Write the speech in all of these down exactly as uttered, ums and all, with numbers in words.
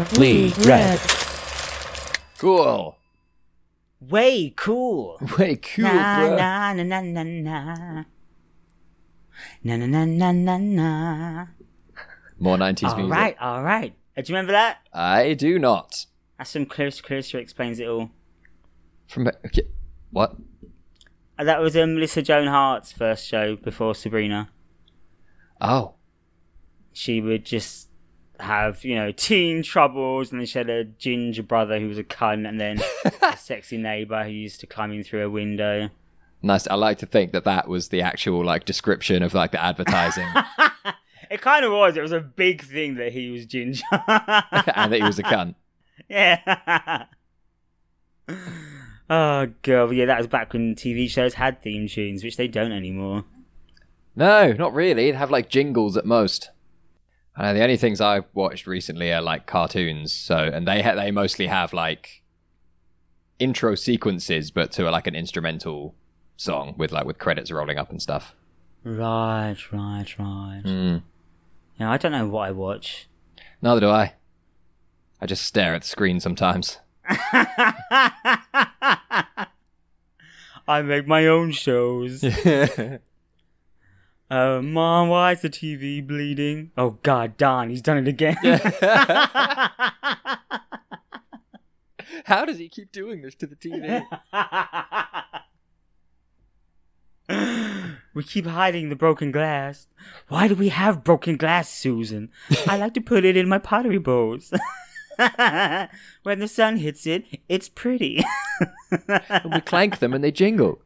Simply Red. Cool. Way cool. Way cool, na, bro. na na na na na. Na na na na na na. More nineties All music. right, all right. Uh, do you remember that? I do not. That's from Clarissa. Clarissa Explains It All. From okay. What? Uh, that was um, Melissa Joan Hart's first show before Sabrina. Oh. She would just have, you know, teen troubles, and then she had a ginger brother who was a cunt, and then a sexy neighbour who used to climb in through a window. Nice. I like to think that that was the actual like description of like the advertising. It kind of was. It was a big thing that he was ginger. And that he was a cunt. Yeah. Oh, God. Yeah, that was back when T V shows had theme tunes, which they don't anymore. No, not really. They'd have like jingles at most. I know the only things I've watched recently are like cartoons. So, and they ha- they mostly have like intro sequences, but to like an instrumental song with like with credits rolling up and stuff. Right, right, right. Mm. Yeah, I don't know what I watch. Neither do I. I just stare at the screen sometimes. I make my own shows. Uh, Mom, why is the T V bleeding? Oh, God, Don, he's done it again. How does he keep doing this to the T V? We keep hiding the broken glass. Why do we have broken glass, Susan? I like to put it in my pottery bowls. When the sun hits it, it's pretty. And we clank them and they jingle.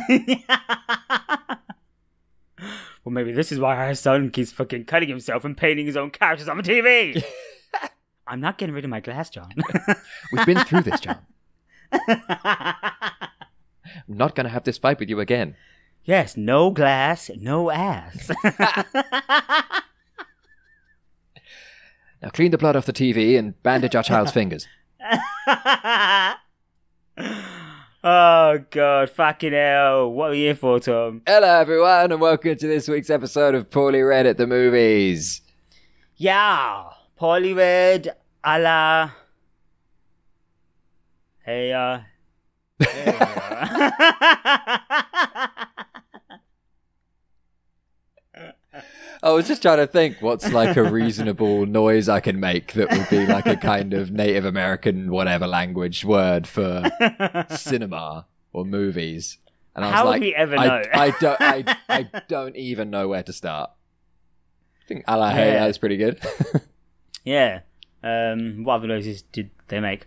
Well, maybe this is why our son keeps fucking cutting himself and painting his own characters on the T V. I'm not getting rid of my glass, John. We've been through this, John. I'm not going to have this fight with you again. Yes, no glass, no ass. Now clean the blood off the T V and bandage our child's fingers. Oh, God, fucking hell. What are you here for, Tom? Hello, everyone, and welcome to this week's episode of Poorly Read at the Movies. Yeah, Poorly Read a la... Hey, uh... Hey, uh... I was just trying to think what's like a reasonable noise I can make that would be like a kind of Native American whatever language word for cinema or movies. And I was How like, would we ever I, know? I don't, I, I don't even know where to start. I think a la hey, Yeah. that's pretty good. Yeah. Um, what other noises did they make?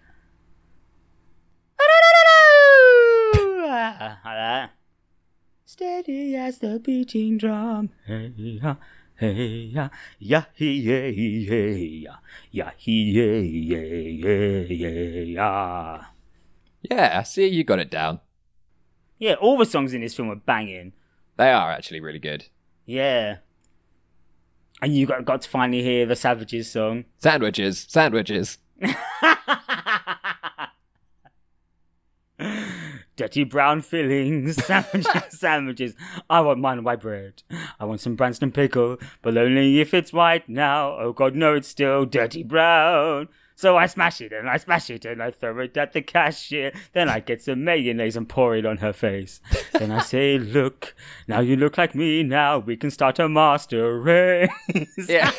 Like that. Steady as the beating drum. Hey ya, hey ya, ya he yeah yeah ya he yeah yeah yeah ya. Yeah, I see you got it down. Yeah, all the songs in this film are banging. They are actually really good. Yeah. And you got got to finally hear the Savages song. Sandwiches, sandwiches. Dirty brown fillings, sandwiches, sandwiches. I want mine on white bread. I want some Branston pickle, but only if it's white now. Oh God, no, it's still dirty brown. So I smash it and I smash it and I throw it at the cashier. Then I get some mayonnaise and pour it on her face. Then I say, look, now you look like me. Now we can start a master race. Yeah.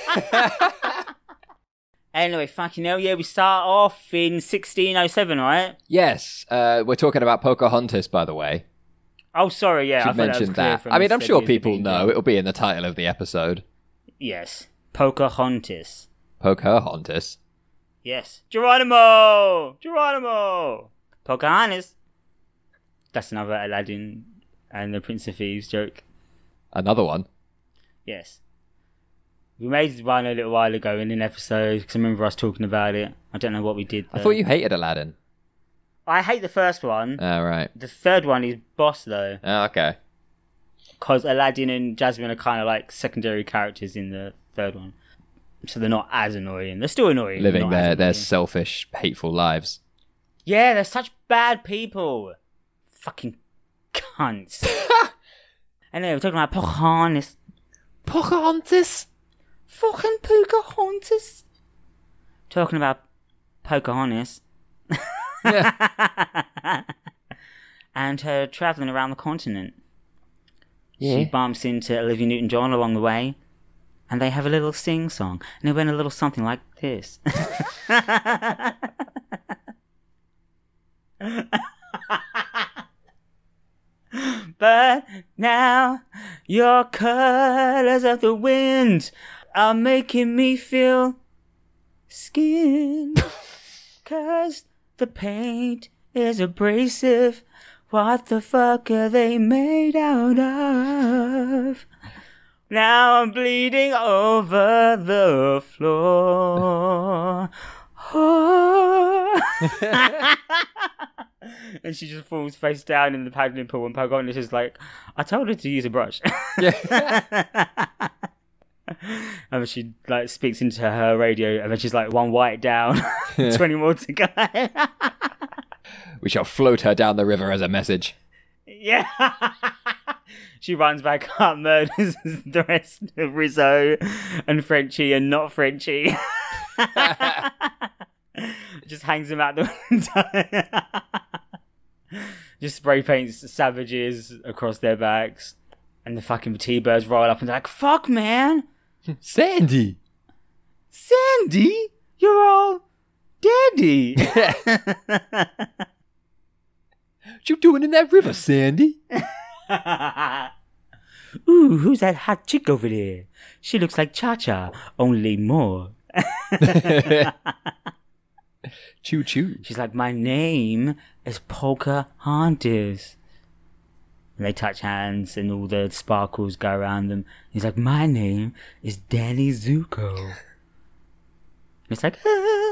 Anyway, fucking hell, yeah, we start off in sixteen oh seven, right? Yes, uh, we're talking about Pocahontas, by the way. Oh, sorry, yeah, I Should thought that was mention clear that. from I mean, the I'm sure steady as the people beating know. drum. It'll be in the title of the episode. Yes, Pocahontas. Pocahontas. Yes, Geronimo! Geronimo! Pocahontas. That's another Aladdin and the Prince of Thieves joke. Another one. Yes. We made one a little while ago in an episode, because I remember us talking about it. I don't know what we did. I though. thought you hated Aladdin. I hate the first one. Oh, right. The third one is boss, though. Oh, okay. Because Aladdin and Jasmine are kind of like secondary characters in the third one. So they're not as annoying. They're still annoying. Living not their, as their annoying. selfish, hateful lives. Yeah, they're such bad people. Fucking cunts. Anyway, we're talking about Pocahontas. Pocahontas? Fucking Pocahontas. Talking about Pocahontas. Yeah. And her traveling around the continent. Yeah. She bumps into Olivia Newton-John along the way, and they have a little sing-song, and it went a little something like this. But now your colors of the wind are making me feel skinned. Cause the paint is abrasive. What the fuck are they made out of? Now I'm bleeding over the floor. Oh. And she just falls face down in the paddling pool, and Pocahontas is like, I told her to use a brush. Yeah. And she like speaks into her radio, and then she's like, one white down, twenty more to go. We shall float her down the river as a message. Yeah. She runs back up, murders the rest of Rizzo and Frenchie and not Frenchie. Just hangs him out the window. Just spray paints savages across their backs. And the fucking T-Birds roll up and they're like, fuck, man. Sandy! Sandy? You're all daddy. What you doing in that river, Sandy? Ooh, who's that hot chick over there? She looks like Cha-Cha, only more. Choo choo. She's like, my name is Pocahontas. And they touch hands and all the sparkles go around them. He's like, my name is Danny Zuko. And it's like,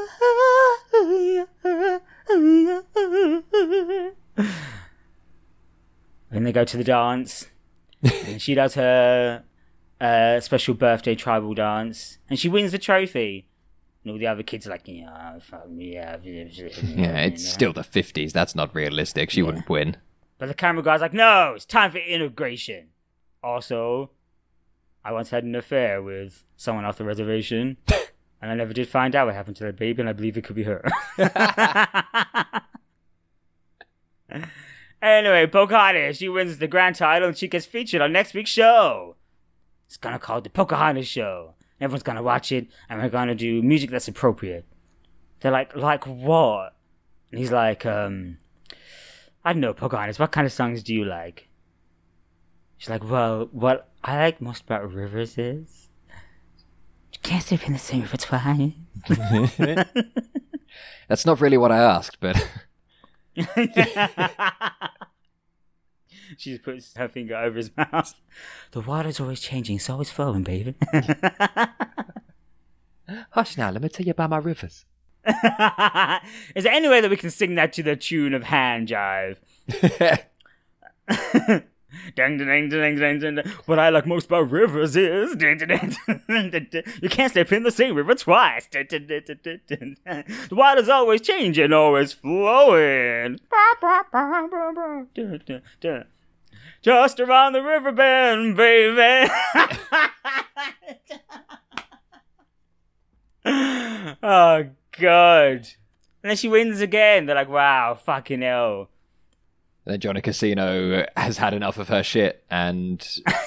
then they go to the dance. And she does her uh, special birthday tribal dance. And she wins the trophy. And all the other kids are like, yeah, fuck me, yeah. Yeah, it's still the fifties. That's not realistic. She Yeah. wouldn't win. But the camera guy's like, no, it's time for integration. Also, I once had an affair with someone off the reservation. And I never did find out what happened to that baby, and I believe it could be her. Anyway, Pocahontas, she wins the grand title, and she gets featured on next week's show. It's gonna call it the Pocahontas Show. Everyone's gonna watch it, and we're gonna do music that's appropriate. They're like, like what? And he's like, um, I don't know, Pocahontas, what kind of songs do you like? She's like, well, what I like most about rivers is you can't sleep in the same river twice. That's not really what I asked, but She puts her finger over his mouth. The water's always changing, so it's flowing, baby. hush now, let me tell you about my rivers. Is there any way that we can sing that to the tune of Hand Jive? Ding, ding, ding, ding, ding, ding. What I like most about rivers is ding, ding, ding, ding, ding, ding. You can't step in the same river twice. Ding, ding, ding, ding, ding, ding. The water's always changing, always flowing. Ding, ding, ding. Just around the river bend, baby. Oh, God. And then she wins again. They're like, wow, fucking hell. Then Johnny Casino has had enough of her shit, and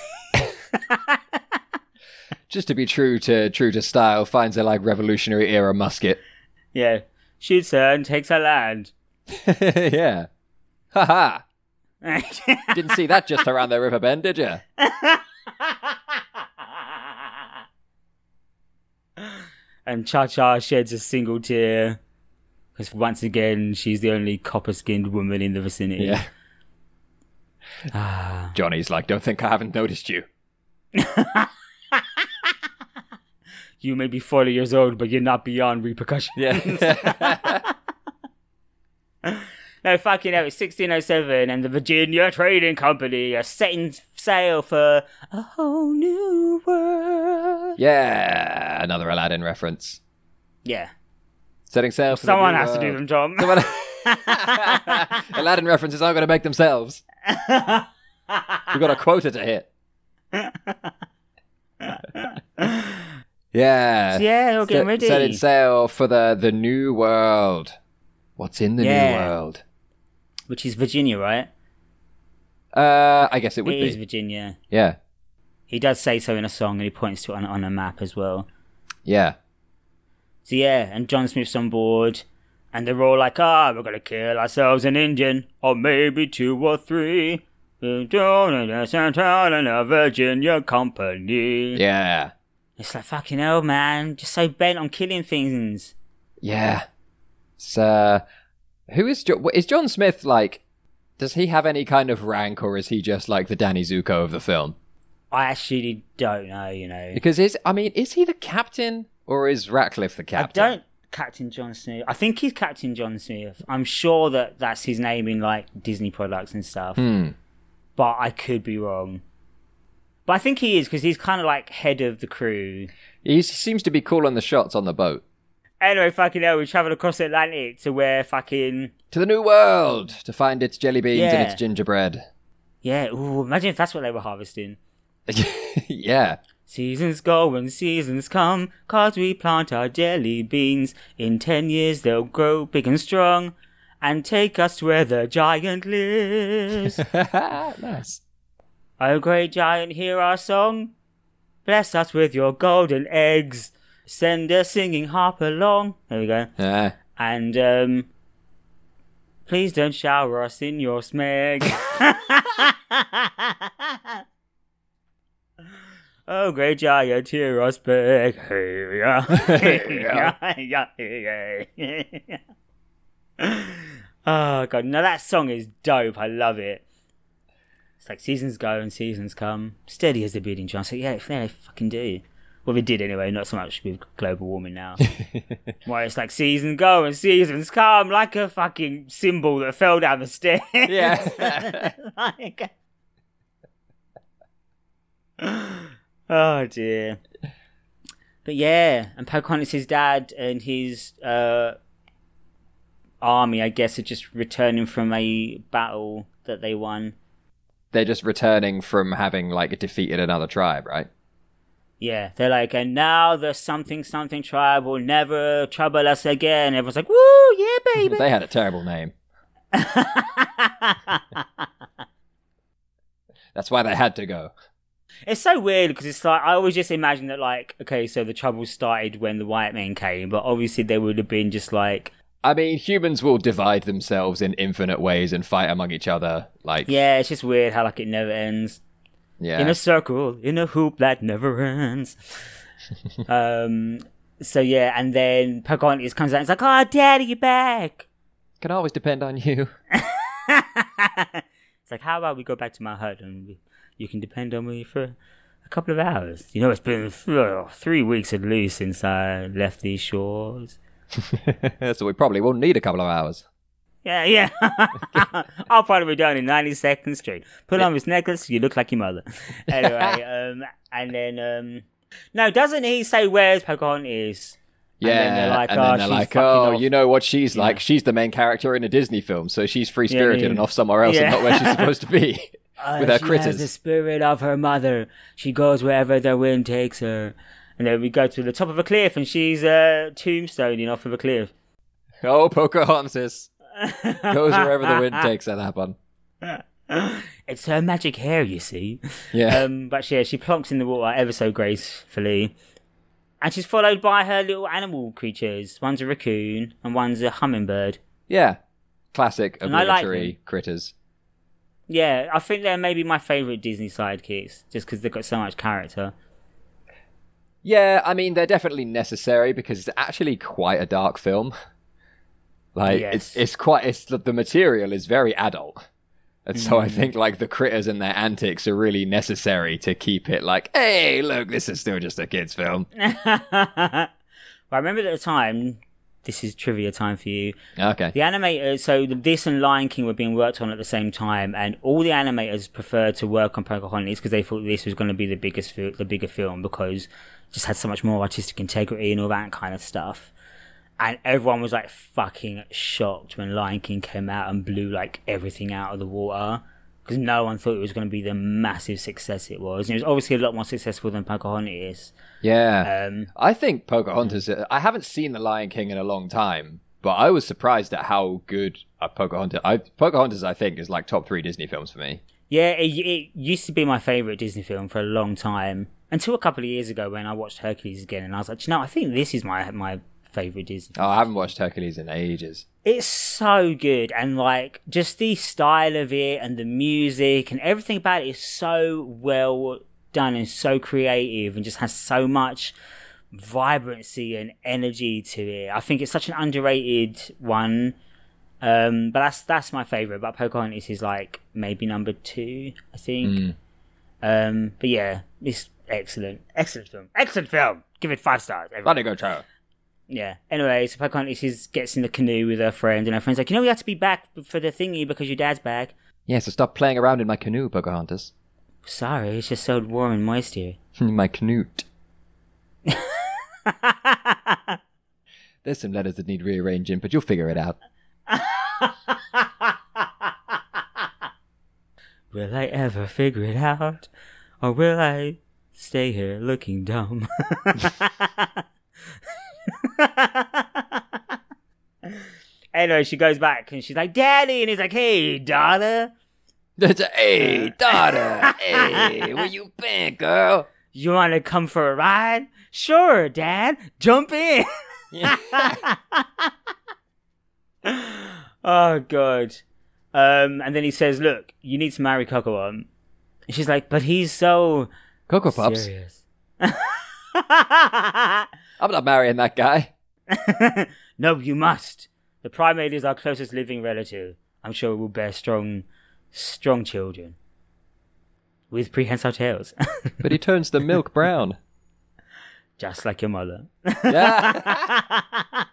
just to be true to true to style, finds her like Revolutionary era musket. Yeah. Shoots her and takes her land. Yeah. Ha ha. Didn't see that just around the river bend, did you? And Cha-Cha sheds a single tear. Because once again, she's the only copper-skinned woman in the vicinity. Yeah. Ah. Johnny's like, don't think I haven't noticed you. You may be forty years old, but you're not beyond repercussions. Yeah. No, fucking hell, it's sixteen oh seven, and the Virginia Trading Company are setting sail for a whole new world. Yeah. Another Aladdin reference. Yeah. Setting sail for Someone the has to do them, Tom. Someone... Aladdin references aren't going to make themselves. We've got a quota to hit. Yeah. So yeah, they're getting ready. Setting sail for the, the new world. What's in the Yeah. new world? Which is Virginia, right? Uh, I guess it would It be. is Virginia. Yeah. He does say so in a song, and he points to it on, on a map as well. Yeah. So yeah, and John Smith's on board, and they're all like, ah, oh, we're going to kill ourselves an Indian, or maybe two or three. We're doing a Santana in a Virginia company. Yeah. It's like, fucking hell, man. Just so bent on killing things. Yeah. It's, uh, who is jo- is John Smith like? Does he have any kind of rank, or is he just like the Danny Zuko of the film? I actually don't know, you know. Because is I mean, is he the captain, or is Ratcliffe the captain? I don't. Captain John Smith. I think he's Captain John Smith. I'm sure that that's his name in like Disney products and stuff. Hmm. But I could be wrong. But I think he is, because he's kind of like head of the crew. He seems to be calling the shots on the boat. Anyway, fucking hell, we travel across the Atlantic to where fucking... To the new world, to find its jelly beans and Yeah. its gingerbread. Yeah, ooh, imagine if that's what they were harvesting. Yeah. Seasons go and seasons come, 'cause we plant our jelly beans. In ten years they'll grow big and strong, and take us to where the giant lives. Nice. Oh, great giant, hear our song. Bless us with your golden eggs. Send a singing harp along. There we go. Yeah. And, um... please don't shower us in your smeg. Oh, great giant, hear us beg. Hey, yeah. Hey, yeah. Yeah, yeah, yeah. Oh, God. Now, that song is dope. I love it. It's like seasons go and seasons come, steady as the beating drum. So yeah, they fucking do. Well, they did anyway, not so much with global warming now. Why it's like seasons go and seasons come, like a fucking cymbal that fell down the stairs. Yeah. Like... Oh dear. But yeah, and Pocahontas' dad and his uh, army, I guess, are just returning from a battle that they won. They're just returning from having like defeated another tribe, right? Yeah, they're like, and now the something something tribe will never trouble us again. Everyone's like, woo, yeah, baby. They had a terrible name. That's why they had to go. It's so weird because it's like, I always just imagine that, like, okay, so the trouble started when the white men came, but obviously they would have been just like... I mean, humans will divide themselves in infinite ways and fight among each other. Like, Yeah, it's just weird how, like, it never ends. yeah. In a circle, in a hoop that never ends. um. So, yeah, and then Pocahontas comes out and it's like, oh, Daddy, you're back. Can always depend on you. It's like, how about we go back to my hut and we, you can depend on me for a couple of hours. You know, it's been uh, three weeks at least since I left these shores. So we probably will need a couple of hours. Yeah, yeah. I'll probably be done in ninety seconds straight. Put on this necklace, you look like your mother. Anyway, um, and then, um, no, doesn't he say, where's Pocahontas? Yeah, and then they're like, and oh, then they're she's like, fucking oh, off. you know what she's Yeah. like? She's the main character in a Disney film, so she's free-spirited Yeah, yeah. and off somewhere else Yeah. and not where she's supposed to be. Uh, with her she critters. has the spirit of her mother. She goes wherever the wind takes her. And then we go to the top of a cliff, and she's uh, tombstoning off of a cliff. Oh, Pocahontas goes wherever the wind takes her, that one. It's her magic hair, you see. Yeah. Um, but yeah, she plonks in the water ever so gracefully. And she's followed by her little animal creatures. One's a raccoon, and one's a hummingbird. Yeah. Classic And I like obligatory them. critters. Yeah, I think they're maybe my favourite Disney sidekicks, just because they've got so much character. Yeah, I mean, they're definitely necessary because it's actually quite a dark film. Like, Yes. it's it's quite, it's the material is very adult. And so I Mm. think, like, the critters and their antics are really necessary to keep it like, hey, look, this is still just a kid's film. Well, I remember at the time, this is trivia time for you, Okay. the animators, so this and Lion King were being worked on at the same time, and all the animators preferred to work on Pocahontas because they thought this was going to be the biggest, fil- the bigger film because it just had so much more artistic integrity and all that kind of stuff. And everyone was like fucking shocked when Lion King came out and blew like everything out of the water. because no one thought it was going to be the massive success it was. And it was obviously a lot more successful than Pocahontas. Yeah. Um, I think Pocahontas... I haven't seen The Lion King in a long time, but I was surprised at how good uh, Pocahontas... I, Pocahontas, I think, is like top three Disney films for me. Yeah, it, it used to be my favourite Disney film for a long time. Until a couple of years ago when I watched Hercules again, and I was like, you know, I think this is my my favourite Disney film. Oh, I haven't watched Hercules in ages. It's so good, and like just the style of it and the music and everything about it is so well done and so creative and just has so much vibrancy and energy to it. I think it's such an underrated one. Um, but that's that's my favourite. But Pocahontas is like maybe number two, I think. Mm. Um, but yeah, it's excellent, excellent film, excellent film. Give it five stars. Bloody go trailer. Yeah. Anyway, so Pocahontas is, gets in the canoe with her friend, and her friend's like, you know, we have to be back for the thingy because your dad's back. Yeah, so stop playing around in my canoe, Pocahontas. Sorry, it's just so warm and moist here. My canute. There's some letters that need rearranging, but you'll figure it out. Will I ever figure it out? Or will I stay here looking dumb? Anyway, she goes back and she's like, Daddy! And he's like, hey, daughter. That's a, hey, daughter. Hey, where you been, girl? You want to come for a ride? Sure, Dad. Jump in. Yeah. Oh, God. Um, and then he says, look, you need to marry Coco. And she's like, but he's so Cocoa Pops. serious. I'm not marrying that guy. No, you must. The primate is our closest living relative. I'm sure it will bear strong, strong children. With prehensile tails. But he turns the milk brown. Just like your mother. Yeah.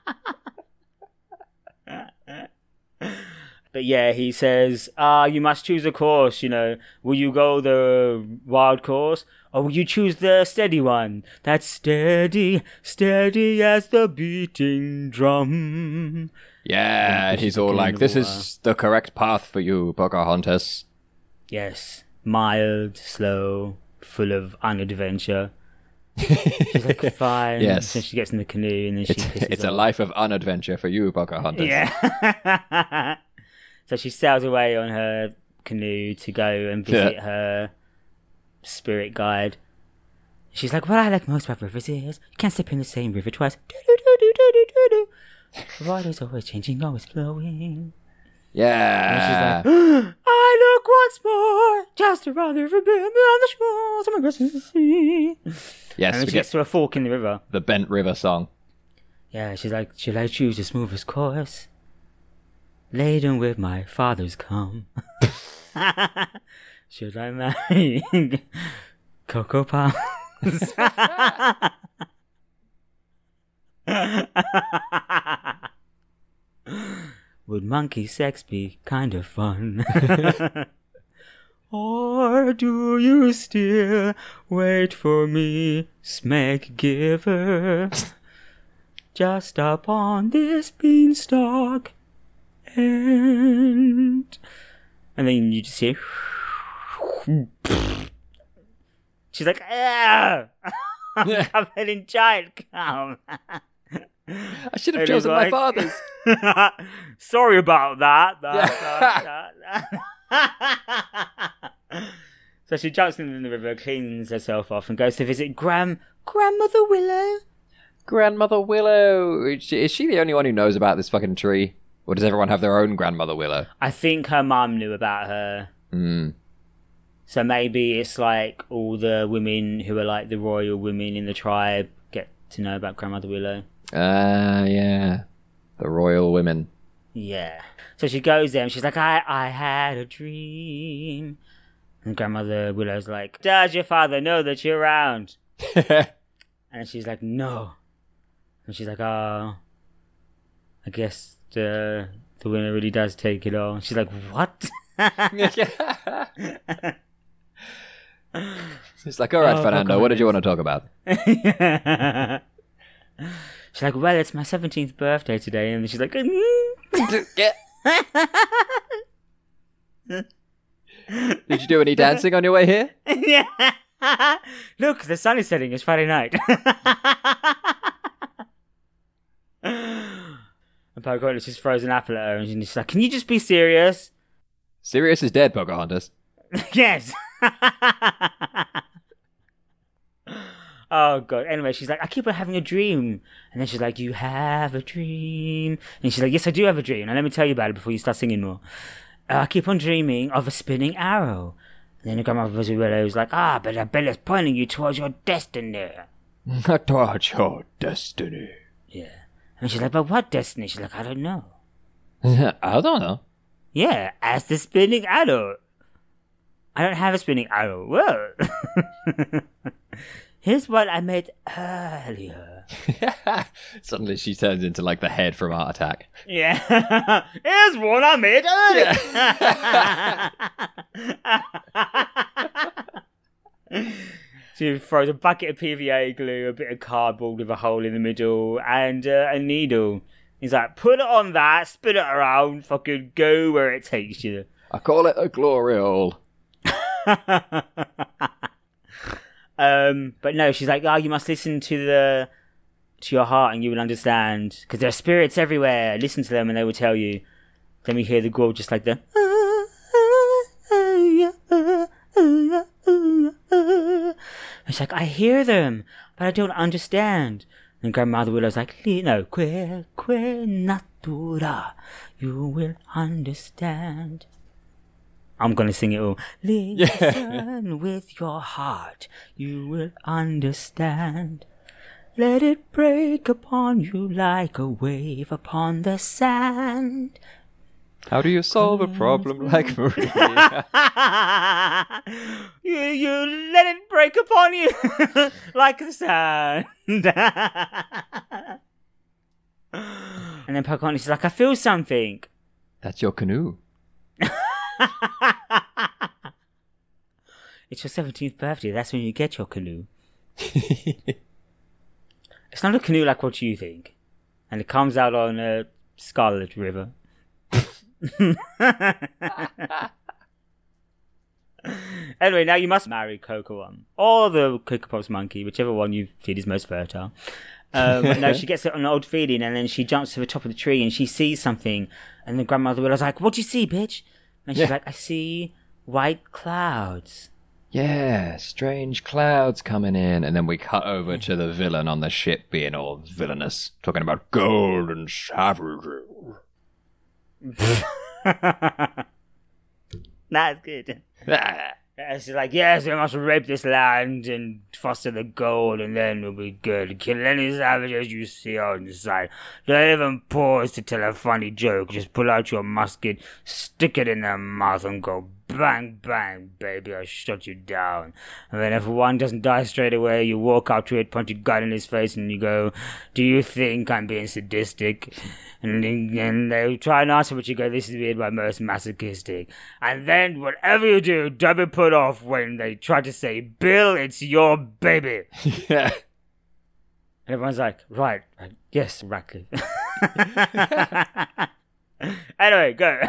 But yeah, he says, ah, you must choose a course, you know. Will you go the wild course? Or will you choose the steady one? That's steady, steady as the beating drum. Yeah, and he's all like, this is the correct path for you, Pocahontas. Yes, mild, slow, full of unadventure. She's like, fine. Yes. So she gets in the canoe and then she It's, pisses it's a off. life of unadventure for you, Pocahontas. Yeah. So she sails away on her canoe to go and visit Yeah. her spirit guide. She's like, what I like most about rivers is you can't step in the same river twice. Do-do-do-do-do-do-do. The water's always changing, always flowing. Yeah. And she's like, I look once more, just around the river bend, beyond the shores of my restless sea. Yes, And then we she get gets to a fork in the river. the Bent River song. Yeah, she's like, should I choose the smoothest course? Laden with my father's cum. Should I marry Cocoa Pops? Would monkey sex be kind of fun? Or do you still wait for me, smack giver? Just upon this beanstalk end. And then you just hear. She's like, ah! I'm covered in giant cum. I should have And chosen he's my like- father's. Sorry about that. that, that, that. So she jumps in the river, cleans herself off, and goes to visit Gram Grandmother Willow. Grandmother Willow. Is she, is she the only one who knows about this fucking tree? Or does everyone have their own Grandmother Willow? I think her mum knew about her. Hmm. So maybe it's like all the women who are like the royal women in the tribe get to know about Grandmother Willow. Ah, uh, yeah. The royal women. Yeah. So she goes there and she's like, I, I had a dream. And Grandmother Willow's like, does your father know that you're around? And she's like, no. And she's like, oh, I guess the the winner really does take it all. And she's like, what? It's like, all right, Oh, Fernando, what did you want to talk about? She's like, well, it's my seventeenth birthday today. And she's like, mm. Yeah. Did you do any dancing on your way here? Yeah. Look, the sun is setting. It's Friday night. And Pocahontas just throws an apple at her, and she's like, "Can you just be serious?" Sirius is dead, Pocahontas. Yes. Oh god. Anyway, she's like, "I keep on having a dream," and then she's like, "You have a dream," and she's like, "Yes, I do have a dream. Now let me tell you about it before you start singing more. Uh, I keep on dreaming of a spinning arrow." And then the grandmother was like, "Ah, but I bet it's pointing you towards your destiny." Towards your destiny. Yeah. And she's like, "But what destiny?" She's like, "I don't know." I don't know. Yeah, as the spinning arrow. I don't have a spinning arrow. Whoa. Here's what I made earlier. Suddenly she turns into like the head from Art Attack. Yeah. Here's what I made earlier. She throws a bucket of P V A glue, a bit of cardboard with a hole in the middle, and uh, a needle. He's like, "Put it on that, spin it around, fucking go where it takes you." I call it a glory hole. um, but no, she's like, "Oh, you must listen to the to your heart, and you will understand, because there are spirits everywhere. Listen to them, and they will tell you." Then we hear the girl just like the. It's like, "I hear them, but I don't understand." And Grandmother Willow's like, "No, que que natura, you will understand." I'm gonna sing it all. Listen yeah. with your heart, you will understand. Let it break upon you like a wave upon the sand. How do you solve a problem like Maria? you, you let it break upon you like the sand. And then Pocahontas is like, "I feel something." That's your canoe. It's your seventeenth birthday. That's when you get your canoe. It's not a canoe like what you think. And it comes out on a Scarlet River. Anyway, now you must marry Coco One or the Cocoa Pops monkey, whichever one you feel is most fertile. Um, no, she gets an old feeling, and then she jumps to the top of the tree and she sees something. And the grandmother was like, "What do you see, bitch?" And she's yeah. like, "I see white clouds." Yeah, strange clouds coming in. And then we cut over to the villain on the ship being all villainous, talking about gold and savagery. That's good. She's like, "Yes, we must rape this land and foster the gold, and then we'll be good. Kill any savages you see on the side. Don't even pause to tell a funny joke. Just pull out your musket, stick it in their mouth, and go bang, bang, baby, I'll shut you down. And then if one doesn't die straight away, you walk up to it, point your gun in his face, and you go, 'Do you think I'm being sadistic?' And then they try and answer, but you go, 'This is weird, but most masochistic.' And then whatever you do, don't be put off when they try to say, 'Bill, it's your baby.'" Yeah. And everyone's like, right, right. Yes, Ratcliffe. Anyway, go.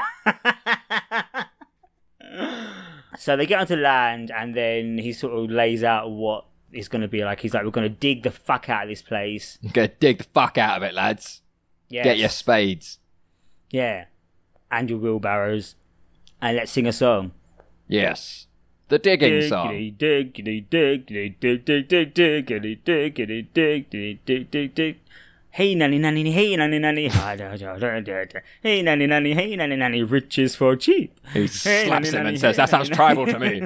So they get onto land, and then he sort of lays out what it's going to be like. He's like, "We're going to dig the fuck out of this place. You're going to dig the fuck out of it, lads. Yes. Get your spades." Yeah. And your wheelbarrows. And let's sing a song. Yes. The digging diggity, song. Diggity, diggity, dig, dig, dig, diggity, diggity, diggity, dig, dig, dig. Hey nanny nanny, hey nanny nanny, hey nanny nanny, hey nanny nanny, riches for cheap. He slaps him and says, "That sounds tribal to me."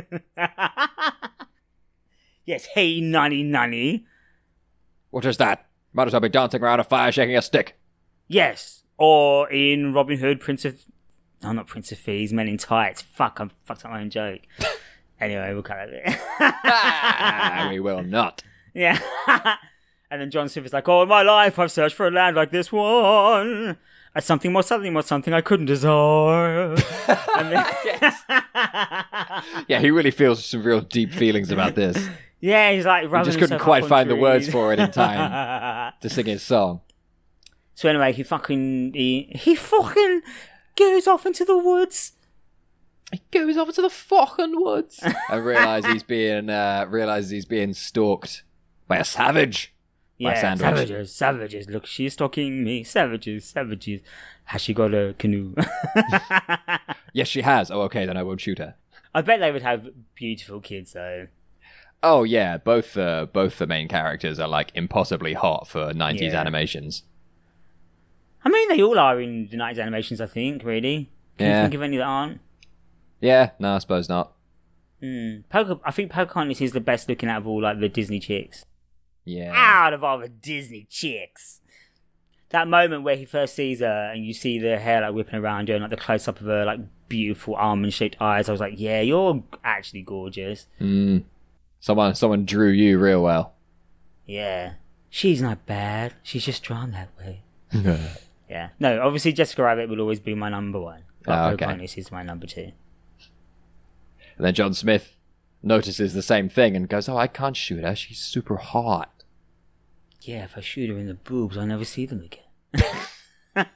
Yes, hey nanny nanny. What is that? Might as well be dancing around a fire shaking a stick. Yes, or in Robin Hood, Prince of... No, not Prince of Thieves, Men in Tights. Fuck, I fucked up my own joke. Anyway, we'll cut it there. We will not. Yeah. And then John Smith is like, "All in my life I've searched for a land like this one. As something more, something more, something I couldn't desire." And then... Yeah, he really feels some real deep feelings about this. Yeah, he's like... He just couldn't quite find trees. the words for it in time to sing his song. So anyway, he fucking... He, he fucking goes off into the woods. He goes over to the fucking woods and realizes he's being uh, realizes he's being stalked by a savage. By Yeah, Sandwich. savages, savages. Look, she's stalking me. Savages, savages. Has she got a canoe? Yes, she has. Oh, okay, then I won't shoot her. I bet they would have beautiful kids, though. Oh yeah, both uh, both the main characters are like impossibly hot for nineties Yeah. animations. I mean, they all are in the nineties animations, I think, really. Can Yeah. you think of any that aren't? Yeah, no, I suppose not. Hmm. Poca- I think Pocahontas is the best looking out of all like the Disney chicks. Yeah. Out of all the Disney chicks. That moment where he first sees her and you see the hair like whipping around her and like the close up of her like beautiful almond shaped eyes, I was like, yeah, you're actually gorgeous. Mm. Someone someone drew you real well. Yeah. She's not bad. She's just drawn that way. Yeah. No, obviously Jessica Rabbit will always be my number one. But Oh, okay. Pocahontas is my number two. And then John Smith notices the same thing and goes, "Oh, I can't shoot her. She's super hot." Yeah, if I shoot her in the boobs, I'll never see them again.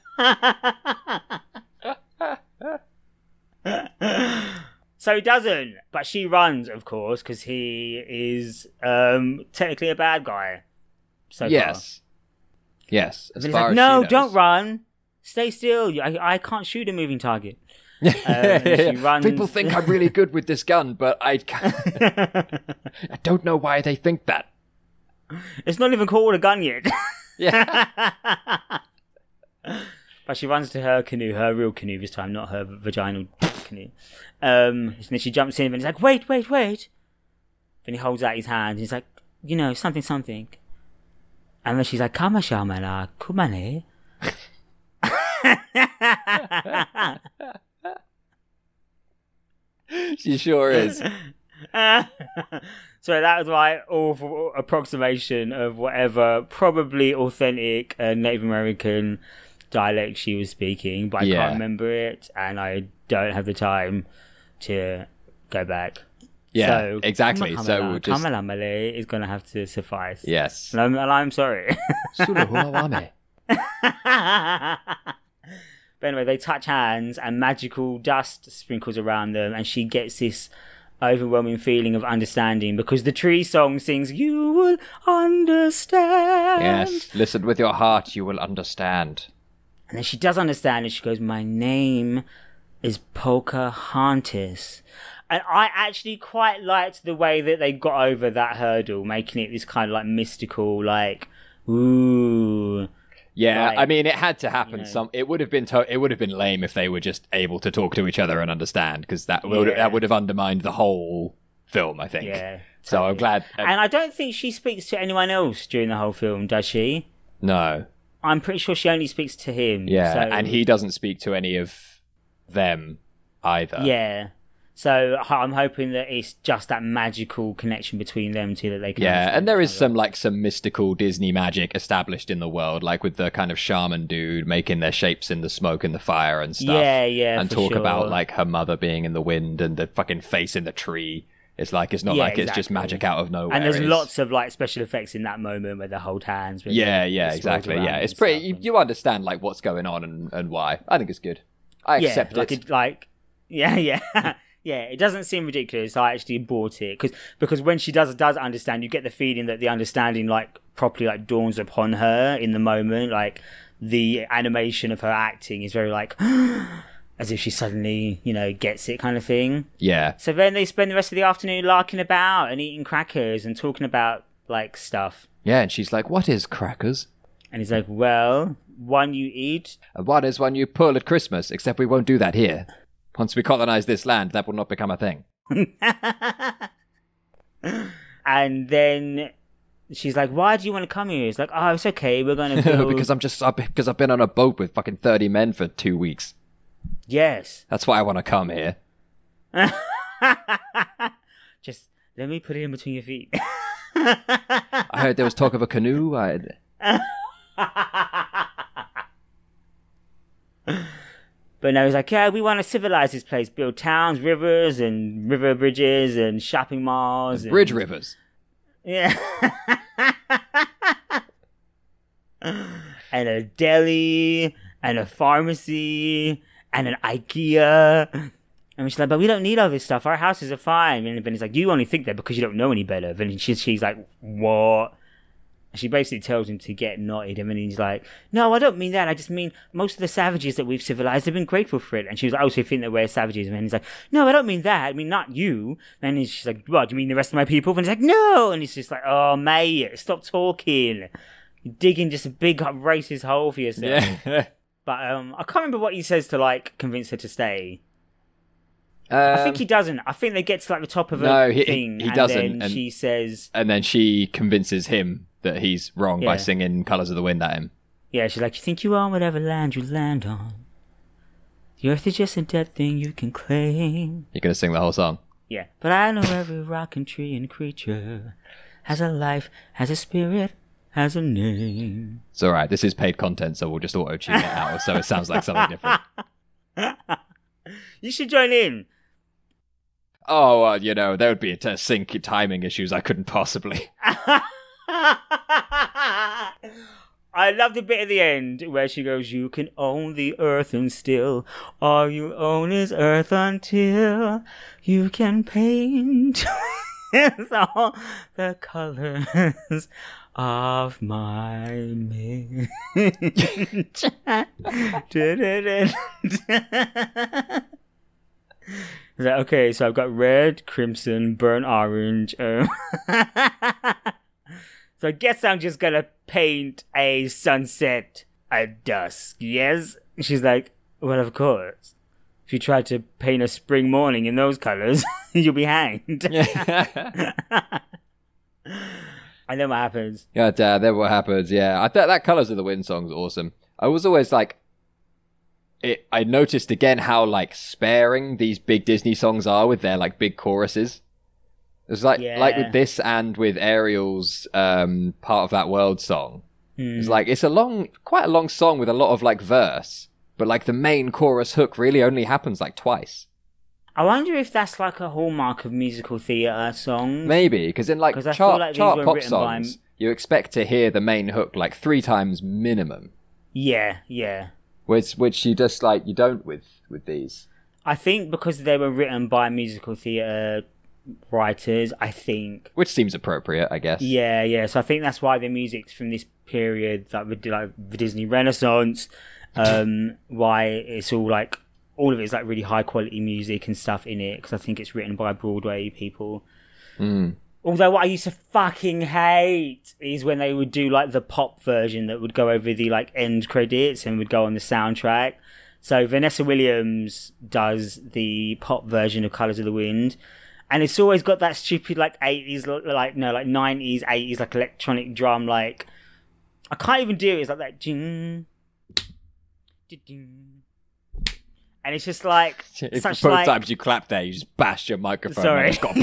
So he doesn't, but she runs, of course, because he is um, technically a bad guy. So Yes. Yes. far. As And he's far like, as no, she knows. don't run. Stay still. I, I can't shoot a moving target. Um, and she runs- People think I'm really good with this gun, but I can't. I don't know why they think that. It's not even called a gun yet. Yeah. But she runs to her canoe, her real canoe this time, not her vaginal canoe. Um, and then she jumps in and he's like, wait, wait, wait. Then he holds out his hand and he's like, you know, something, something. And then she's like, Kama shamala kumane. She sure is. So that was my awful approximation of whatever probably authentic uh, Native American dialect she was speaking, but I Yeah. can't remember it and I don't have the time to go back. Yeah, So, exactly. So Kamala- we'll just Kamala Malay is going to have to suffice. yes. And I'm, and I'm sorry. Sulahulawame. But anyway, they touch hands and magical dust sprinkles around them and she gets this overwhelming feeling of understanding because the tree song sings, you will understand. Yes, listen with your heart, you will understand. And then she does understand and she goes, my name is Pocahontas. And I actually quite liked the way that they got over that hurdle, making it this kind of like mystical, like, ooh. Yeah, Like, I mean, it had to happen. you know. Some it would have been to- it would have been lame if they were just able to talk to each other and understand, because that would Yeah. that would have undermined the whole film. I think. Yeah. So I'm totally. glad. uh, And I don't think she speaks to anyone else during the whole film, does she? no. I'm pretty sure she only speaks to him. Yeah, so, and he doesn't speak to any of them either. Yeah. So I'm hoping that it's just that magical connection between them two that they can. Yeah, understand and there each is other. some like some mystical Disney magic established in the world, like with the kind of shaman dude making their shapes in the smoke and the fire and stuff. Yeah, yeah, and for talk sure. about like her mother being in the wind and the fucking face in the tree. It's like it's not Yeah, like it's just exactly. magic out of nowhere. And there's It's- lots of like special effects in that moment where they hold hands. where Yeah, they- yeah, they swirl exactly. around Yeah, and it's pretty. stuff You, and- you understand like what's going on and, and why. I think it's good. I yeah, accept like it. it. Like, yeah, yeah. Yeah, it doesn't seem ridiculous. I actually bought it because because when she does does understand, you get the feeling that the understanding like properly like dawns upon her in the moment. Like the animation of her acting is very like as if she suddenly you know gets it kind of thing. Yeah, So then they spend the rest of the afternoon larking about and eating crackers and talking about like stuff. yeah. And she's like, "What is crackers? And he's like, "Well, one you eat." And what is when you pull at Christmas? Except we won't do that here. Once we colonize this land, that will not become a thing." And then she's like, "Why do you want to come here?" It's like, "Oh, it's okay. We're gonna build." because I'm just because I've been on a boat with fucking thirty men for two weeks. Yes. That's why I want to come here. Just let me put it in between your feet. I heard there was talk of a canoe. I... But no, he's like, "Yeah, we want to civilize this place, build towns, rivers, and river bridges, and shopping malls, and Bridge rivers. Yeah. And a deli, and a pharmacy, and an IKEA, And she's like, but we don't need all this stuff. Our houses are fine. And Vinny's like, you only think that because you don't know any better. And she's, she's like, what? She basically tells him to get knotted, and then he's like, no, I don't mean that. I just mean most of the savages that we've civilized have been grateful for it. And she was like, oh, so you think that we're savages? And then he's like, no, I don't mean that. I mean, not you. And he's, she's like, what, do you mean the rest of my people? And he's like, no. And he's just like, oh, mate, stop talking. You're digging just a big racist hole for yourself. Yeah. But um, I can't remember what he says to, like, convince her to stay. Um, I think he doesn't. I think they get to, like, the top of a no, he, thing. he and doesn't. then and, she says... And then she convinces him that he's wrong Yeah. by singing Colours of the Wind at him. Yeah, she's like, you think you own whatever land you land on. The earth is just a dead thing you can claim. You're going to sing the whole song? Yeah. But I know every rock and tree and creature has a life, has a spirit, has a name. It's alright, this is paid content, so we'll just auto-tune it out so it sounds like something different. You should join in. Oh, well, you know, there would be a t- sync timing issues I couldn't possibly. I love the bit at the end where she goes, you can own the earth and still all you own is earth until you can paint all the colors of my image. Is that okay? So I've got red, crimson, burnt orange. Um, so I guess I'm just gonna paint a sunset at dusk. Yes? She's like, well, of course. If you try to paint a spring morning in those colors, you'll be hanged. Yeah. And then what happens? Yeah, Dad, then what happens? Yeah, I thought that Colours of the Wind song's awesome. I was always like, it. I noticed again how like sparing these big Disney songs are with their like big choruses. It's like Yeah. like with this and with Ariel's um, Part of That World song. Hmm. It's like it's a long, quite a long song with a lot of like verse, but like the main chorus hook really only happens like twice. I wonder if that's like a hallmark of musical theatre songs. Maybe because in like 'Cause I chart, feel like these chart were pop written by- songs, you expect to hear the main hook like three times minimum, Yeah, yeah. which which you just like you don't with with these. I think because they were written by musical theatre writers, I think. Which seems appropriate, I guess. Yeah, yeah. So I think that's why the music's from this period, like the, like the Disney Renaissance, um, why it's all like, all of it is like really high quality music and stuff in it, because I think it's written by Broadway people. Mm. Although what I used to fucking hate is when they would do like the pop version that would go over the like end credits and would go on the soundtrack. So Vanessa Williams does the pop version of Colours of the Wind, and it's always got that stupid like eighties, like no, like nineties, eighties, like electronic drum. Like I can't even do it. It's like that, ding, ding. And it's just like If such both like. times you clap there, you just bashed your microphone. Sorry. And it's got-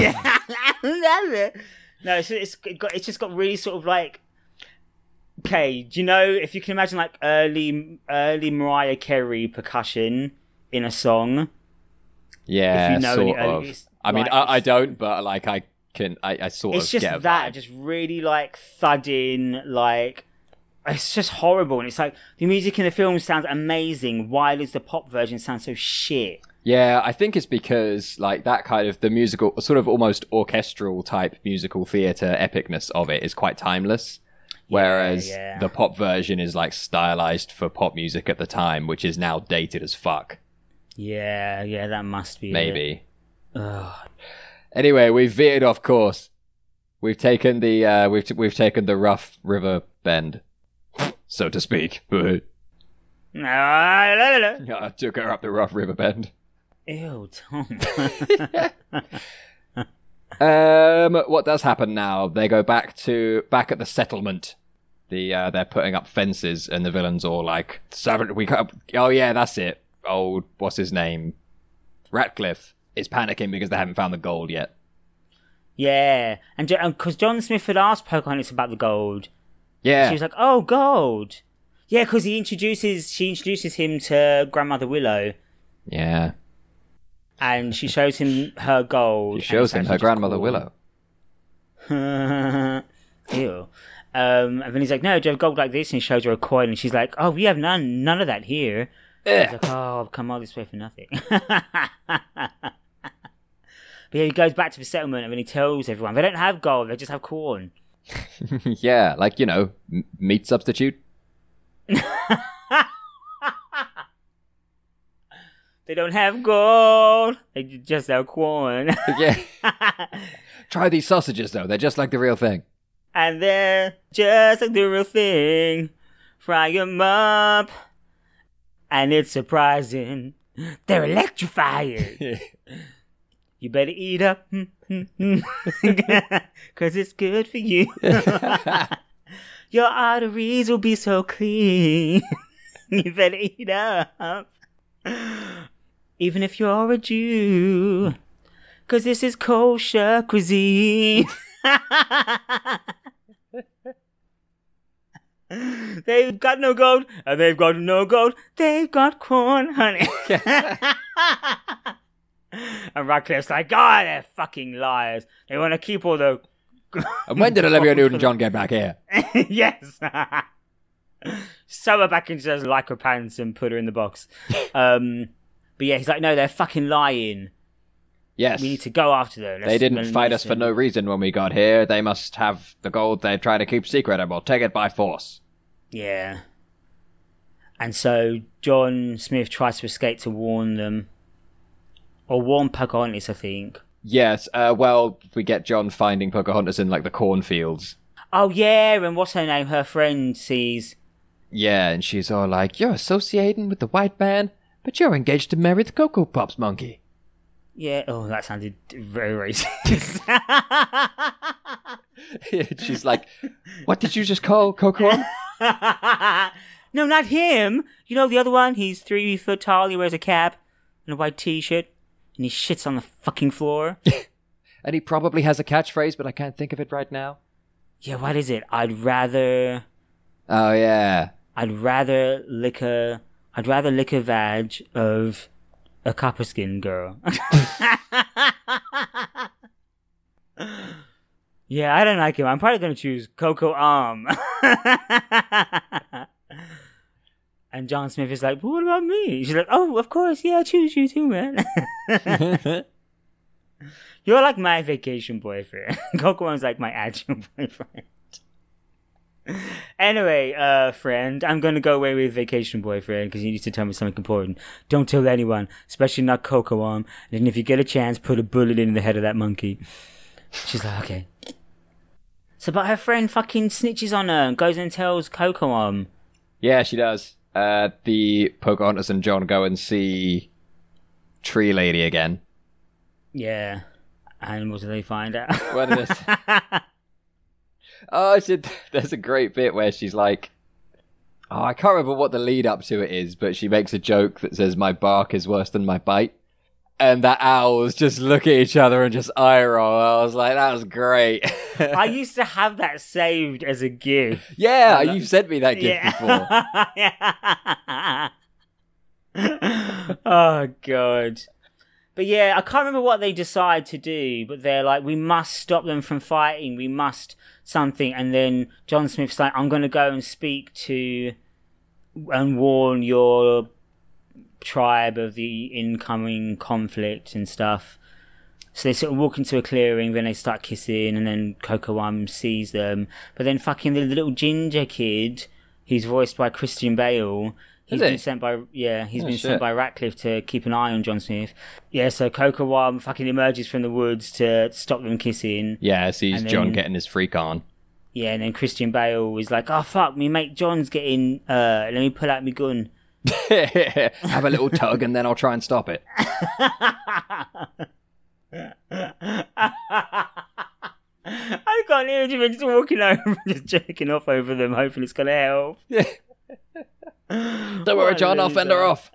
No, it's it's got it's just got really sort of like. Okay, do you know if you can imagine like early early Mariah Carey percussion in a song? Yeah, If you know sort any early- of. it's I mean, like- I, I don't, but like I can, I, I sort It's of just get a that, vibe. just really like thudding, like it's just horrible. And it's like the music in the film sounds amazing. Why does the pop version sound so shit? Yeah, I think it's because like that kind of the musical, sort of almost orchestral type musical theatre epicness of it is quite timeless. Whereas yeah. the pop version is like stylized for pop music at the time, which is now dated as fuck. Yeah, yeah, that must be it. Maybe. Ugh. Anyway, we've veered off course. We've taken the uh, we've t- we've taken the rough river bend, so to speak. Ew, Yeah, I took her up the rough river bend. Tom. Um, what does happen now? They go back to back at the settlement. The uh, they're putting up fences, and the villains all like, "Servant, we got." Oh yeah, that's it. Old what's his name? Ratcliffe is panicking because they haven't found the gold yet. Yeah, and because John Smith had asked Pocahontas about the gold, Yeah, she was like, "Oh, gold." Yeah, because he introduces she introduces him to Grandmother Willow, yeah. and she shows him her gold. She shows and him it's her actually grandmother just Willow. cool. Ew. Um, and then he's like, "No, do you have gold like this?" And he shows her a coin, and she's like, "Oh, we have none, none of that here." He's like, oh, I've come all this way for nothing. But yeah, he goes back to the settlement and then he tells everyone they don't have gold, they just have corn. Yeah, like, you know, m- meat substitute. They don't have gold, they just have corn. Yeah. Try these sausages, though. They're just like the real thing. And they're just like the real thing. Fry them up. And it's surprising. They're electrifying. You better eat up. Because it's good for you. Your arteries will be so clean. You better eat up. Even if you're a Jew. Because this is kosher cuisine. They've got no gold, and they've got no gold. They've got corn, honey. And Radcliffe's like, God, they're fucking liars. They want to keep all the... And when did Olivia Newton-John get back here? Yes. Sew her back into those lycra pants and put her in the box. Um, but yeah, he's like, no, they're fucking lying. Yes. We need to go after them. Let's they didn't fight us for no reason when we got here. They must have the gold they try to keep secret and we'll take it by force. Yeah. And so John Smith tries to escape to warn them. Or warn Pocahontas, I think. Yes, uh, well, we get John finding Pocahontas in, like, the cornfields. Oh, yeah, and what's her name? Her friend sees... Yeah, and she's all like, you're associating with the white man, but you're engaged to marry the Cocoa Pops monkey. Yeah, oh, that sounded very racist. She's like, what did you just call Cocoa? No, not him. You know the other one? He's three foot tall, he wears a cap and a white t-shirt, and he shits on the fucking floor. And he probably has a catchphrase, but I can't think of it right now. Yeah, what is it? I'd rather... Oh, yeah. I'd rather lick a... I'd rather lick a vag of a copper skin girl. Yeah, I don't like him. I'm probably going to choose Coco Arm. And John Smith is like, but what about me? She's like, oh, of course, yeah, I choose you too, man. You're like my vacation boyfriend. Coco Arm's like my actual boyfriend. Anyway, uh, friend, I'm going to go away with vacation boyfriend because you need to tell me something important. Don't tell anyone, especially not Coco Arm. And if you get a chance, put a bullet in the head of that monkey. She's like, okay. So, but her friend fucking snitches on her and goes and tells Coco Arm. Yeah, she does. Uh, the Pocahontas and John go and see Tree Lady again. Yeah. And what do they find out? What is this? Oh, she, there's a great bit where she's like, oh, I can't remember what the lead up to it is, but she makes a joke that says, my bark is worse than my bite. And that owls just look at each other and just eye roll. I was like, that was great. I used to have that saved as a GIF. Yeah, you sent me that GIF yeah. before. Oh, God. But yeah, I can't remember what they decide to do, but they're like, we must stop them from fighting. We must something. And then John Smith's like, I'm going to go and speak to and warn your tribe of the incoming conflict and stuff. So they sort of walk into a clearing, then they start kissing, and then Coco Arm sees them. But then fucking the little ginger kid, who's voiced by Christian Bale, he's been sent by yeah, he's oh, been shit. sent by Ratcliffe to keep an eye on John Smith. Yeah, so Coco Arm fucking emerges from the woods to stop them kissing. Yeah, sees And John then- getting his freak on. Yeah, and then Christian Bale is like, oh fuck, me mate John's getting, uh, let me pull out my gun. Have a little tug and then I'll try and stop it. I can't hear him just walking over, just jerking off over them, hoping it's gonna help. Don't worry, John, I'll fend her off.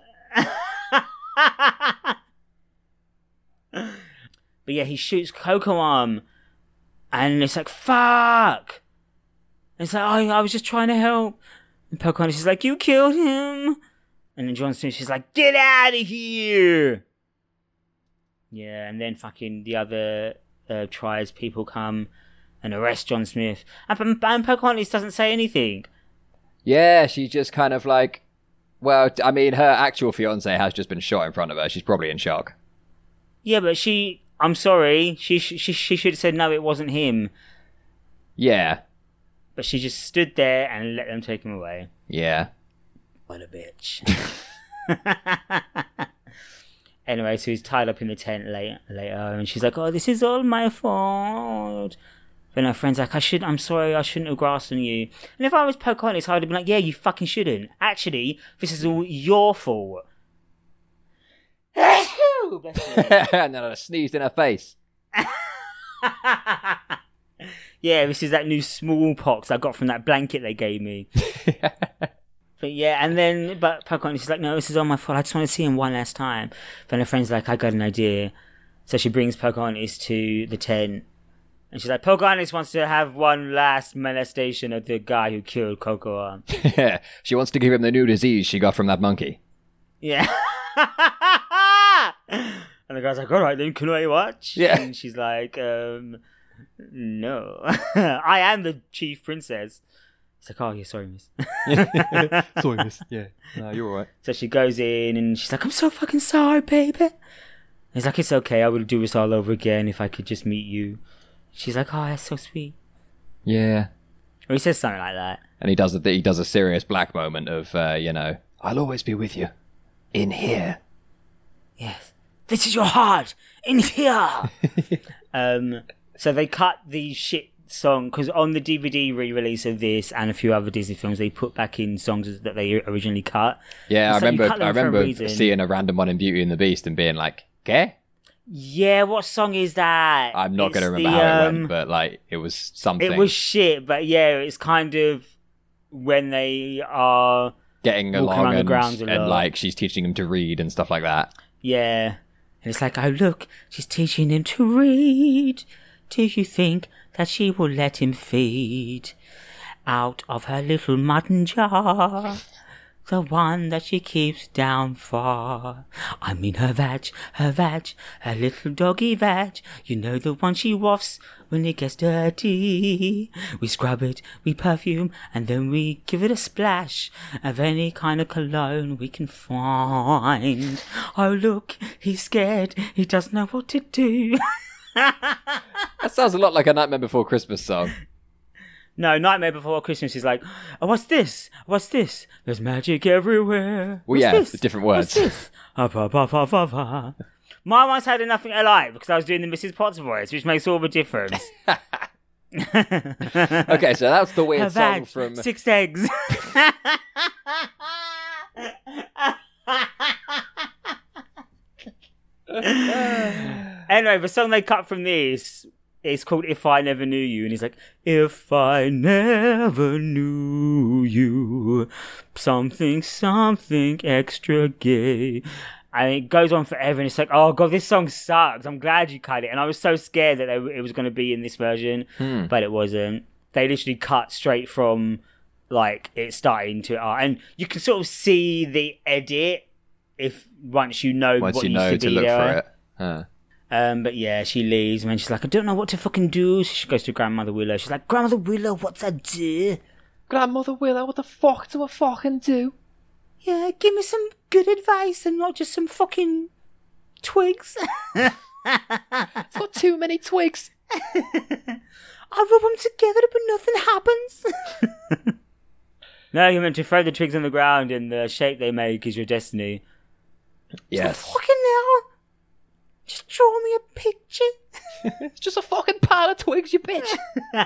But yeah, he shoots Coco Arm, and it's like, fuck! And it's like, oh, I was just trying to help. And Pocahontas is like, you killed him! And then John Smith is like, get out of here! Yeah, and then fucking the other uh, tribes people come and arrest John Smith. And, and Pocahontas doesn't say anything. Yeah, she's just kind of like, Well, I mean, her actual fiance has just been shot in front of her. She's probably in shock. Yeah, but she... I'm sorry. She she she should have said, no, it wasn't him. Yeah. But she just stood there and let them take him away. Yeah. What a bitch. Anyway, so he's tied up in the tent later, later, and she's like, oh, this is all my fault. Then her friend's like, I should, I'm sorry, I shouldn't have grasped on you. And if I was Pocahontas, I would have been like, yeah, you fucking shouldn't. Actually, this is all your fault. And then I sneezed in her face. Yeah, this is that new smallpox I got from that blanket they gave me. But yeah, and then, but Pocahontas is like, no, this is all my fault. I just want to see him one last time. Then her friend's like, I got an idea. So she brings Pocahontas to the tent. And she's like, Pocahontas wants to have one last molestation of the guy who killed Coco. Yeah, she wants to give him the new disease she got from that monkey. Yeah. And the guy's like, all right, then can I watch? Yeah. And she's like, um, no. I am the chief princess. It's like, oh, yeah, sorry, miss. Sorry, miss. Yeah. No, you're all right. So she goes in and she's like, I'm so fucking sorry, baby. And he's like, it's okay. I would do this all over again if I could just meet you. She's like, oh, that's so sweet. Yeah. Or he says something like that. And he does a, he does a serious black moment of, uh, you know, I'll always be with you. In here. Yes. This is your heart. In here. um. So they cut the shit song, because on the D V D re-release of this and a few other Disney films, they put back in songs that they originally cut. Yeah, I so remember I remember seeing a random one in Beauty and the Beast and being like, "Okay." Yeah, what song is that? I'm not going to remember the, how um, it went, but like it was something. It was shit, but yeah, it's kind of when they are getting along around the and, grounds a and lot. like she's teaching him to read and stuff like that. Yeah. And it's like, oh look, she's teaching him to read. Do you think that she will let him feed out of her little mutton jar? The one that she keeps down far. I mean her vag, her vag, her little doggy vag. You know, the one she wafts when it gets dirty. We scrub it, we perfume, and then we give it a splash of any kind of cologne we can find. Oh look, he's scared, he doesn't know what to do. That sounds a lot like a Nightmare Before Christmas song. No, Nightmare Before Christmas is like, oh, what's this? What's this? There's magic everywhere. Well, what's yeah, this? the different words. What's this? Ah, ba, ba, ba, ba, ba. My once had a Nothing I Like because I was doing the Missus Potts voice, which makes all the difference. Okay, so that's the weird Her song vag, from... Six Eggs. Anyway, the song they cut from this is called If I Never Knew You, and he's like, if I never knew you, something, something extra gay. And it goes on forever, and it's like, oh god, this song sucks. I'm glad you cut it. And I was so scared that it was going to be in this version, hmm. but it wasn't. They literally cut straight from, like, it starting to art. And you can sort of see the edit if once you know once what you used know to to be look there. for it. Huh. Um, but yeah, she leaves, and then she's like, I don't know what to fucking do. So she goes to Grandmother Willow. She's like, Grandmother Willow, what's I do? Grandmother Willow, what the fuck do I fucking do? Yeah, give me some good advice and not just some fucking twigs. It's got too many twigs. I rub them together, but nothing happens. No, you're meant to throw the twigs on the ground, and the shape they make is your destiny. Yes. So fucking hell. Just draw me a picture. It's just a fucking pile of twigs, you bitch.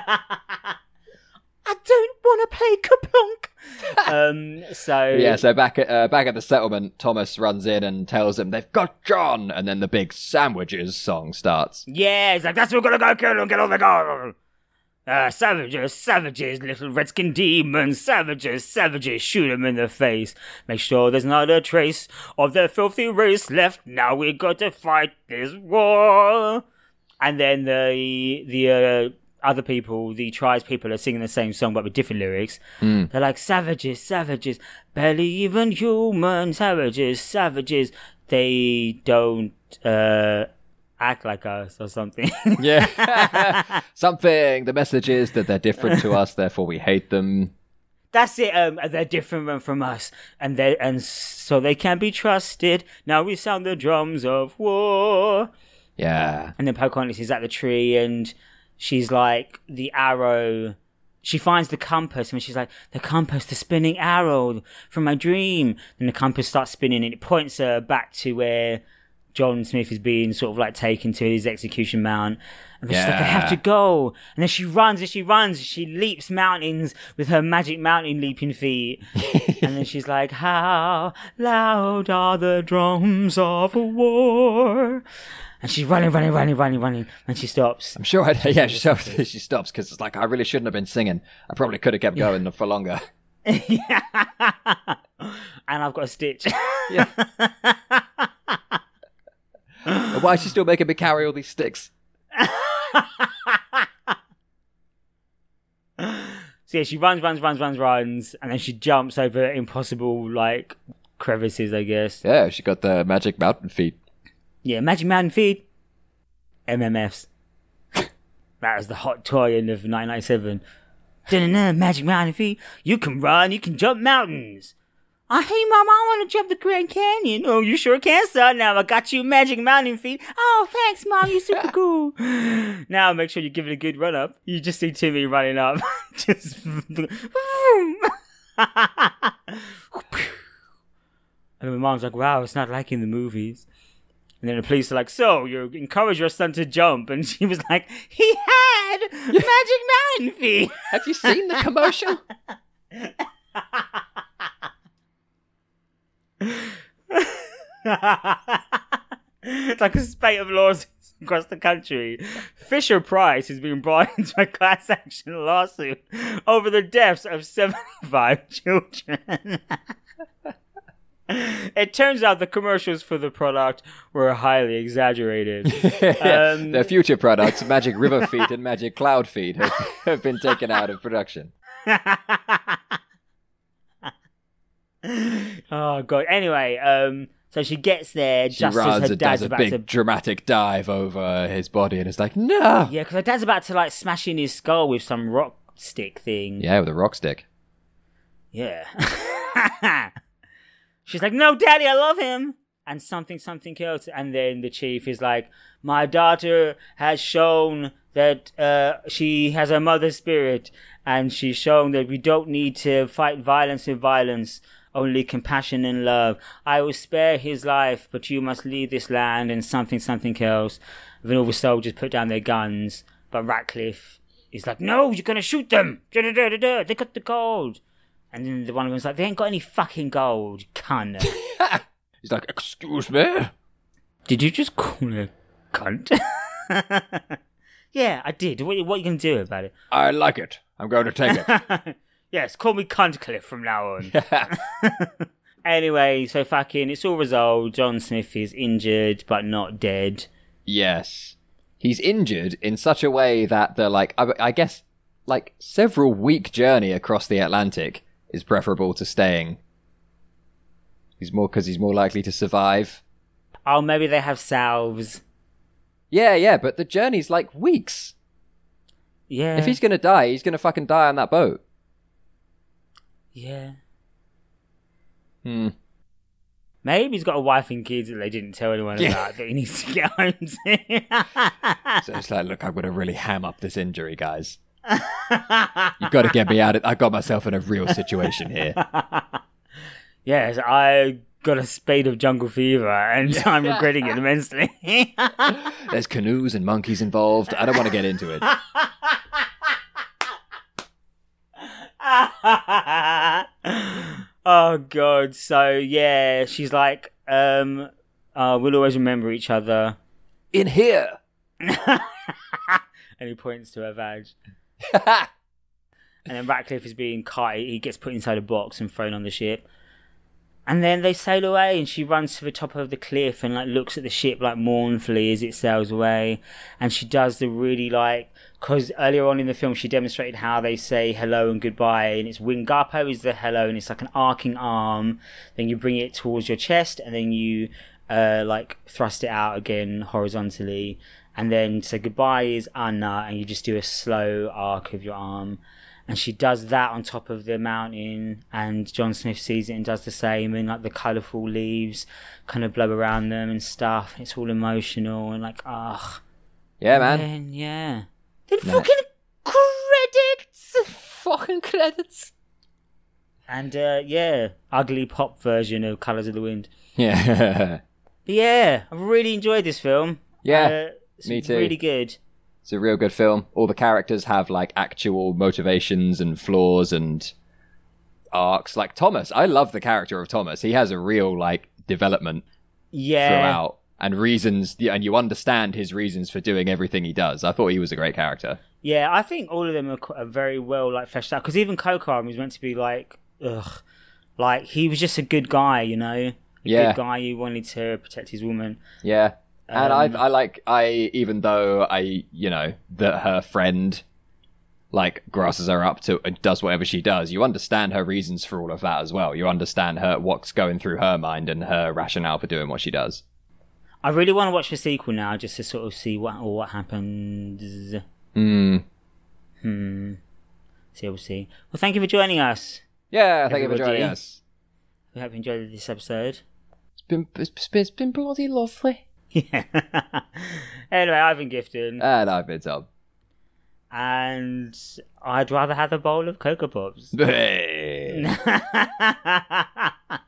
I don't want to play Kaplunk. um, so Yeah, so back at uh, back at the settlement, Thomas runs in and tells them they've got John, and then the big sandwiches song starts. Yeah, he's like, that's what we're gonna go kill and get all the gold. Uh, savages, savages, little redskin demons, savages, savages, shoot them in the face. Make sure there's not a trace of their filthy race left. Now we got to fight this war. And then the the uh, other people, the tribes people, are singing the same song but with different lyrics. Mm. They're like, savages, savages, barely even human, savages, savages. They don't uh, act like us or something. Yeah. Something. The message is that they're different to us, therefore we hate them. That's it. Um, they're different from us, and they and so they can be trusted. Now we sound the drums of war. Yeah. And then Pocahontas is at the tree, and she's like, the arrow. She finds the compass, and she's like, the compass, the spinning arrow from my dream. And the compass starts spinning, and it points her back to where John Smith is being sort of like taken to his execution mount. And she's Yeah. like, I have to go. And then she runs and she runs. She leaps mountains with her magic mountain leaping feet. And then she's like, how loud are the drums of war? And she's running, running, running, running, running. And she stops. I'm sure, I, yeah, she stops, she stops because it's like, I really shouldn't have been singing. I probably could have kept going yeah. for longer. Yeah. And I've got a stitch. Yeah. Why is she still making me carry all these sticks? So yeah, she runs, runs, runs, runs, runs, and then she jumps over impossible, like, crevices, I guess. Yeah, she got the magic mountain feet. Yeah, Magic Mountain Feet. M M Fs. That was the hot toy in of nineteen ninety-seven. Da-da-da, Magic Mountain Feet. You can run, you can jump mountains. Oh, hey, Mom, I want to jump the Grand Canyon. Oh, you sure can, son. Now I got you Magic Mountain Feet. Oh, thanks, Mom. You're super cool. Now make sure you give it a good run up. You just see Timmy running up. Just... And then my mom's like, wow, it's not like in the movies. And then the police are like, so, you encourage your son to jump. And she was like, he had Magic Mountain Feet. Have you seen the commercial? It's like a spate of lawsuits across the country. Fisher Price has been brought into a class action lawsuit over the deaths of seventy-five children. It turns out the commercials for the product were highly exaggerated. Yeah, um, their future products, Magic River Feet and Magic Cloud Feet, have, have been taken out of production. Oh god. Anyway, um, so she gets there She just as runs her and dad's does a about big to. dramatic dive over his body, and it's like, no. Yeah, because her dad's about to like smash in his skull with some rock stick thing. Yeah, with a rock stick. Yeah. She's like, no, Daddy, I love him. And something, something else. And then the chief is like, my daughter has shown that uh, she has a mother spirit. And she's shown that we don't need to fight violence with violence, only compassion and love. I will spare his life, but you must leave this land and something, something else. And then all the soldiers put down their guns. But Ratcliffe is like, no, you're going to shoot them. Da-da-da-da-da. They got the gold. And then the one of them's like, they ain't got any fucking gold, cunt. He's like, excuse me? Did you just call her cunt? Yeah, I did. What, what are you going to do about it? I like it. I'm going to take it. Yes, call me Cunt Cliff from now on. Anyway, so fucking, it's all resolved. John Smith is injured, but not dead. Yes. He's injured in such a way that the, like, I, I guess, like, several week journey across the Atlantic is preferable to staying. He's more, because he's more likely to survive. Oh, maybe they have salves. Yeah, yeah, but the journey's like weeks. Yeah. If he's gonna die, he's gonna fucking die on that boat. Yeah. Hmm. Maybe he's got a wife and kids that they didn't tell anyone Yeah. about that he needs to get home to. So it's like, look, I'm gonna really ham up this injury, guys. You've got to get me out of... I got myself in a real situation here. Yes, I got a spade of jungle fever and I'm regretting it immensely. There's canoes and monkeys involved. I don't want to get into it. Oh god. So yeah, she's like, um, uh, we'll always remember each other. In here. And he points to her vag. And then Ratcliffe is being cut. He gets put inside a box and thrown on the ship. And then they sail away, and she runs to the top of the cliff and like looks at the ship like mournfully as it sails away. And she does the really like, because earlier on in the film she demonstrated how they say hello and goodbye, and it's Wingapo is the hello, and it's like an arcing arm. Then you bring it towards your chest, and then you uh, like thrust it out again horizontally. And then say goodbye is Anna, and you just do a slow arc of your arm. and she does that on top of the mountain, and John Smith sees it and does the same, and like the colourful leaves kind of blow around them and stuff. It's all emotional and like, ah, Yeah, man. and yeah. Then Yeah. fucking credits, Fucking credits. and uh, yeah, ugly pop version of Colours of the Wind. Yeah. But yeah, I've really enjoyed this film. Yeah, uh, it's me too. Really good. It's a real good film. All the characters have like actual motivations and flaws and arcs. Like Thomas, I love the character of Thomas. He has a real like development Yeah. throughout and reasons, and you understand his reasons for doing everything he does. I thought he was a great character. Yeah, I think all of them are, qu- are very well like fleshed out. Because even Coco was meant to be like, ugh, like he was just a good guy, you know, a Yeah. good guy who wanted to protect his woman. Yeah. And Um, I, I like, I, even though I, you know, that her friend, like, grasses her up to and does whatever she does, you understand her reasons for all of that as well. You understand her, what's going through her mind and her rationale for doing what she does. I really want to watch the sequel now, just to sort of see what or what happens. Hmm. Hmm. See, we'll see. Well, thank you for joining us. Yeah, thank you for Everybody. joining us. We hope you enjoyed this episode. It's been, it's been, it's been bloody lovely. Yeah. Anyway, I've been Gifted, And I've been Tom. and I'd rather have a bowl of Cocoa Pops. Hey.